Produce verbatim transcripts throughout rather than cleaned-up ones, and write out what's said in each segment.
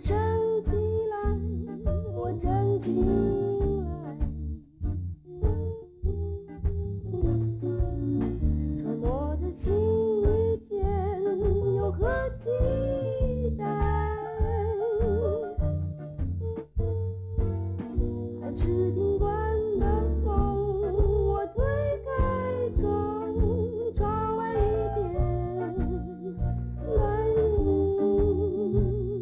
升起来，我真醒来，揣摩着新一天有何期待，还是听惯了风，我推开窗，窗外一片蓝雾。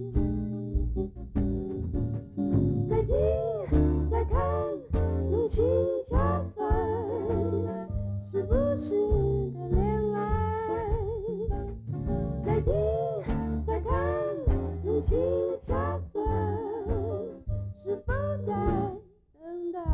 再听再看，用心恰饭，是不是个恋爱？再听再看，用心恰饭，是否在等待？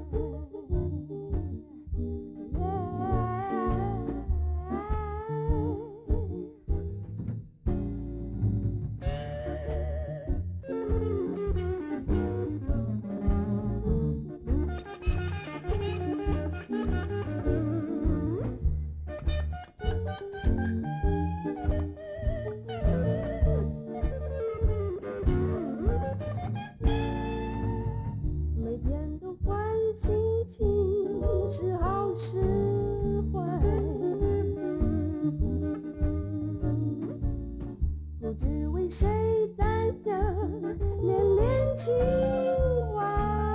每天都换心情，是好是坏，不知为谁在想恋恋情怀，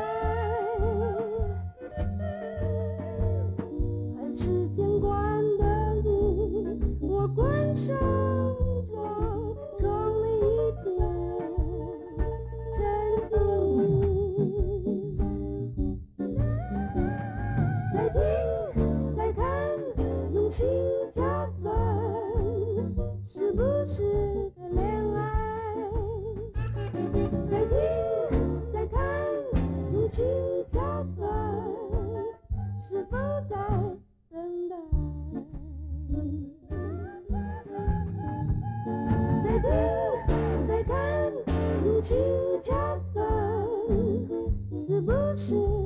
还是见惯的你，我关上窗，窗里一片真心。再听再看，用心恰饭，是不是个恋爱？再听再看，用心恰饭，是否在等待？再听再看，用心恰饭，是不是